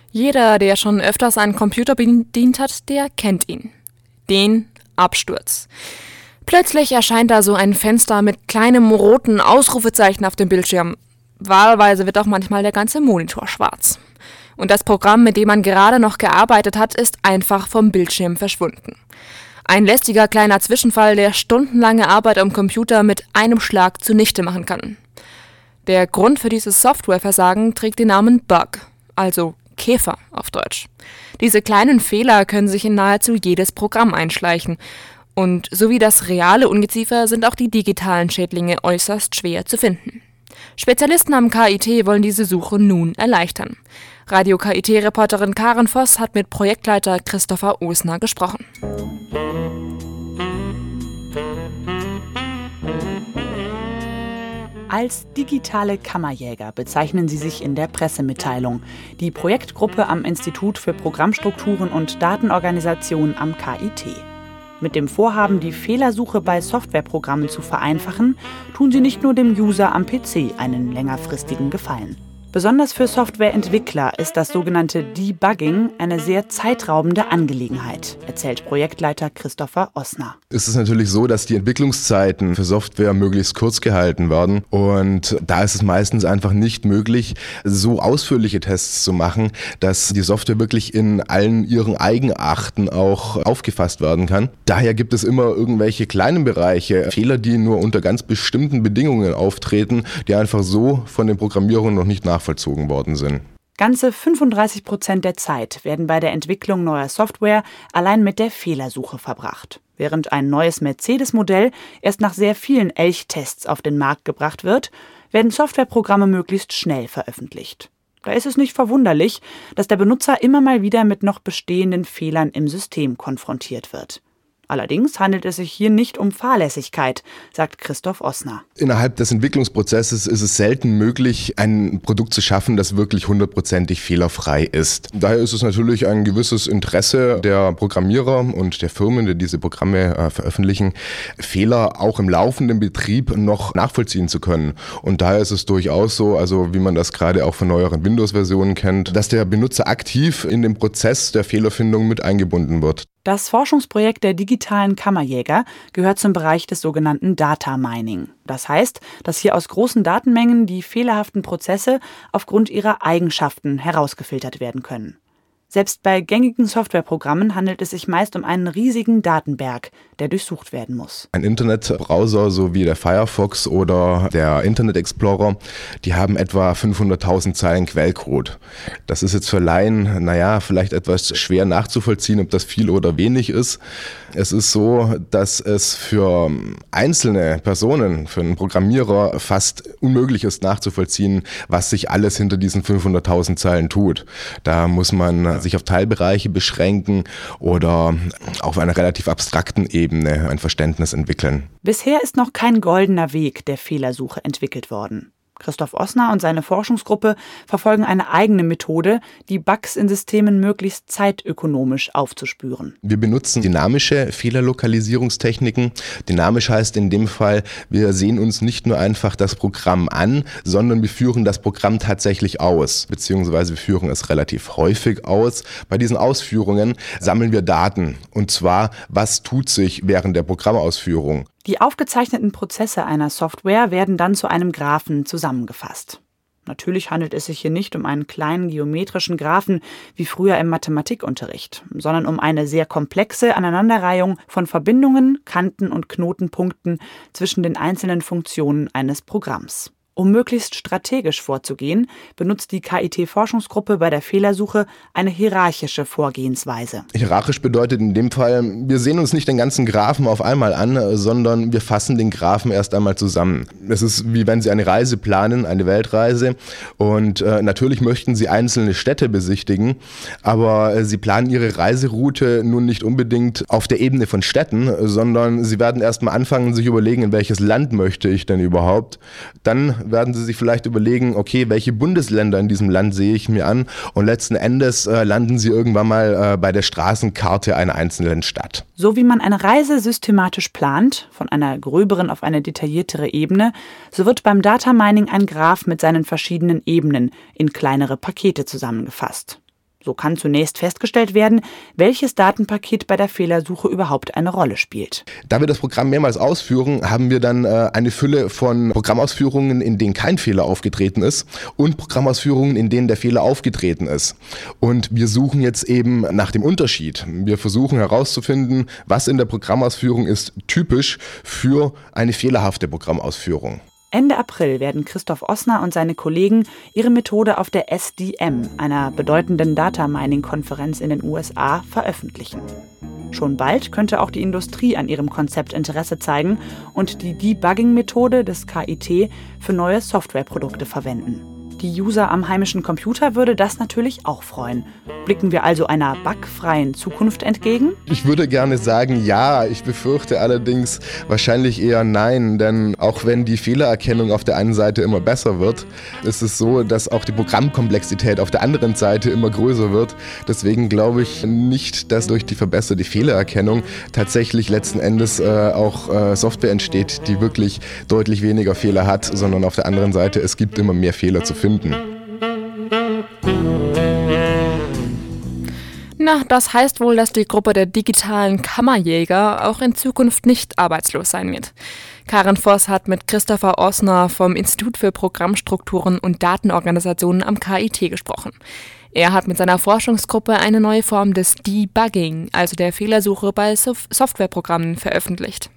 Jeder, der schon öfters einen Computer bedient hat, der kennt ihn. Den Absturz. Plötzlich erscheint da so ein Fenster mit kleinem roten Ausrufezeichen auf dem Bildschirm. Wahlweise wird auch manchmal der ganze Monitor schwarz. Und das Programm, mit dem man gerade noch gearbeitet hat, ist einfach vom Bildschirm verschwunden. Ein lästiger kleiner Zwischenfall, der stundenlange Arbeit am Computer mit einem Schlag zunichte machen kann. Der Grund für dieses Softwareversagen trägt den Namen Bug, also Käfer auf Deutsch. Diese kleinen Fehler können sich in nahezu jedes Programm einschleichen. Und so wie das reale Ungeziefer sind auch die digitalen Schädlinge äußerst schwer zu finden. Spezialisten am KIT wollen diese Suche nun erleichtern. Radio-KIT-Reporterin Karen Voss hat mit Projektleiter Christopher Osner gesprochen. Als digitale Kammerjäger bezeichnen sie sich in der Pressemitteilung. Die Projektgruppe am Institut für Programmstrukturen und Datenorganisation am KIT. Mit dem Vorhaben, die Fehlersuche bei Softwareprogrammen zu vereinfachen, tun sie nicht nur dem User am PC einen längerfristigen Gefallen. Besonders für Softwareentwickler ist das sogenannte Debugging eine sehr zeitraubende Angelegenheit, erzählt Projektleiter Christopher Osner. Es ist natürlich so, dass die Entwicklungszeiten für Software möglichst kurz gehalten werden und da ist es meistens einfach nicht möglich, so ausführliche Tests zu machen, dass die Software wirklich in allen ihren Eigenarten auch aufgefasst werden kann. Daher gibt es immer irgendwelche kleinen Bereiche, Fehler, die nur unter ganz bestimmten Bedingungen auftreten, die einfach so von den Programmierern noch nicht nachvollzogen worden sind. Ganze 35% der Zeit werden bei der Entwicklung neuer Software allein mit der Fehlersuche verbracht. Während ein neues Mercedes-Modell erst nach sehr vielen Elch-Tests auf den Markt gebracht wird, werden Softwareprogramme möglichst schnell veröffentlicht. Da ist es nicht verwunderlich, dass der Benutzer immer mal wieder mit noch bestehenden Fehlern im System konfrontiert wird. Allerdings handelt es sich hier nicht um Fahrlässigkeit, sagt Christoph Osner. Innerhalb des Entwicklungsprozesses ist es selten möglich, ein Produkt zu schaffen, das wirklich 100% fehlerfrei ist. Daher ist es natürlich ein gewisses Interesse der Programmierer und der Firmen, die diese Programme veröffentlichen, Fehler auch im laufenden Betrieb noch nachvollziehen zu können. Und daher ist es durchaus so, also wie man das gerade auch von neueren Windows-Versionen kennt, dass der Benutzer aktiv in den Prozess der Fehlerfindung mit eingebunden wird. Das Forschungsprojekt der digitalen Kammerjäger gehört zum Bereich des sogenannten Data Mining. Das heißt, dass hier aus großen Datenmengen die fehlerhaften Prozesse aufgrund ihrer Eigenschaften herausgefiltert werden können. Selbst bei gängigen Softwareprogrammen handelt es sich meist um einen riesigen Datenberg, der durchsucht werden muss. Ein Internetbrowser, so wie der Firefox oder der Internet Explorer, die haben etwa 500.000 Zeilen Quellcode. Das ist jetzt für Laien, vielleicht etwas schwer nachzuvollziehen, ob das viel oder wenig ist. Es ist so, dass es für einzelne Personen, für einen Programmierer fast unmöglich ist nachzuvollziehen, was sich alles hinter diesen 500.000 Zeilen tut. Da muss man sich auf Teilbereiche beschränken oder auf einer relativ abstrakten Ebene ein Verständnis entwickeln. Bisher ist noch kein goldener Weg der Fehlersuche entwickelt worden. Christoph Osner und seine Forschungsgruppe verfolgen eine eigene Methode, die Bugs in Systemen möglichst zeitökonomisch aufzuspüren. Wir benutzen dynamische Fehlerlokalisierungstechniken. Dynamisch heißt in dem Fall, wir sehen uns nicht nur einfach das Programm an, sondern wir führen das Programm tatsächlich aus, beziehungsweise wir führen es relativ häufig aus. Bei diesen Ausführungen sammeln wir Daten, und zwar, was tut sich während der Programmausführung. Die aufgezeichneten Prozesse einer Software werden dann zu einem Graphen zusammengefasst. Natürlich handelt es sich hier nicht um einen kleinen geometrischen Graphen wie früher im Mathematikunterricht, sondern um eine sehr komplexe Aneinanderreihung von Verbindungen, Kanten und Knotenpunkten zwischen den einzelnen Funktionen eines Programms. Um möglichst strategisch vorzugehen, benutzt die KIT-Forschungsgruppe bei der Fehlersuche eine hierarchische Vorgehensweise. Hierarchisch bedeutet in dem Fall, wir sehen uns nicht den ganzen Graphen auf einmal an, sondern wir fassen den Graphen erst einmal zusammen. Es ist wie wenn Sie eine Reise planen, eine Weltreise, und natürlich möchten Sie einzelne Städte besichtigen, aber Sie planen Ihre Reiseroute nun nicht unbedingt auf der Ebene von Städten, sondern Sie werden erst mal anfangen, sich überlegen, in welches Land möchte ich denn überhaupt. Dann werden Sie sich vielleicht überlegen, okay, welche Bundesländer in diesem Land sehe ich mir an, und letzten Endes landen Sie irgendwann mal bei der Straßenkarte einer einzelnen Stadt. So wie man eine Reise systematisch plant, von einer gröberen auf eine detailliertere Ebene, so wird beim Data Mining ein Graph mit seinen verschiedenen Ebenen in kleinere Pakete zusammengefasst. So kann zunächst festgestellt werden, welches Datenpaket bei der Fehlersuche überhaupt eine Rolle spielt. Da wir das Programm mehrmals ausführen, haben wir dann eine Fülle von Programmausführungen, in denen kein Fehler aufgetreten ist und Programmausführungen, in denen der Fehler aufgetreten ist. Und wir suchen jetzt eben nach dem Unterschied. Wir versuchen herauszufinden, was in der Programmausführung ist typisch für eine fehlerhafte Programmausführung. Ende April werden Christoph Ossner und seine Kollegen ihre Methode auf der SDM, einer bedeutenden Data-Mining-Konferenz in den USA, veröffentlichen. Schon bald könnte auch die Industrie an ihrem Konzept Interesse zeigen und die Debugging-Methode des KIT für neue Softwareprodukte verwenden. Die User am heimischen Computer würde das natürlich auch freuen. Blicken wir also einer bugfreien Zukunft entgegen? Ich würde gerne sagen, ja. Ich befürchte allerdings wahrscheinlich eher nein, denn auch wenn die Fehlererkennung auf der einen Seite immer besser wird, ist es so, dass auch die Programmkomplexität auf der anderen Seite immer größer wird. Deswegen glaube ich nicht, dass durch die verbesserte Fehlererkennung tatsächlich letzten Endes auch Software entsteht, die wirklich deutlich weniger Fehler hat, sondern auf der anderen Seite, es gibt immer mehr Fehler zu finden. Na, das heißt wohl, dass die Gruppe der digitalen Kammerjäger auch in Zukunft nicht arbeitslos sein wird. Karin Voss hat mit Christopher Ossner vom Institut für Programmstrukturen und Datenorganisationen am KIT gesprochen. Er hat mit seiner Forschungsgruppe eine neue Form des Debugging, also der Fehlersuche bei Softwareprogrammen, veröffentlicht.